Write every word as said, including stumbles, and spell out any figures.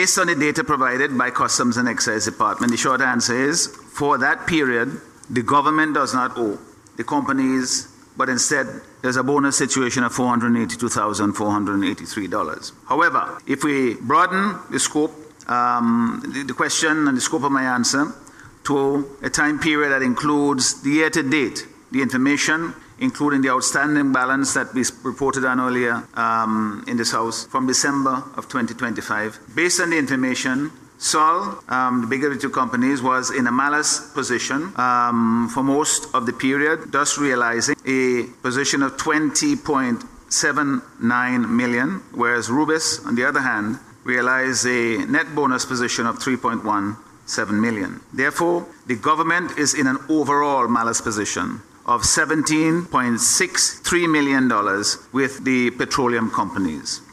Based on the data provided by Customs and Excise Department, the short answer is, for that period, the government does not owe the companies, but instead there's a bonus situation of four hundred eighty-two thousand four hundred eighty-three dollars. However, if we broaden the scope, um, the, the question and the scope of my answer to a time period that includes the year to date, the information including the outstanding balance that we reported on earlier um, in this House from December of twenty twenty-five. Based on the information, Sol, um, the bigger of the two companies, was in a malus position um, for most of the period, thus realizing a position of twenty point seven nine million, whereas Rubis, on the other hand, realized a net bonus position of three point one seven million. Therefore, the government is in an overall malus position of seventeen point six three million dollars with the petroleum companies.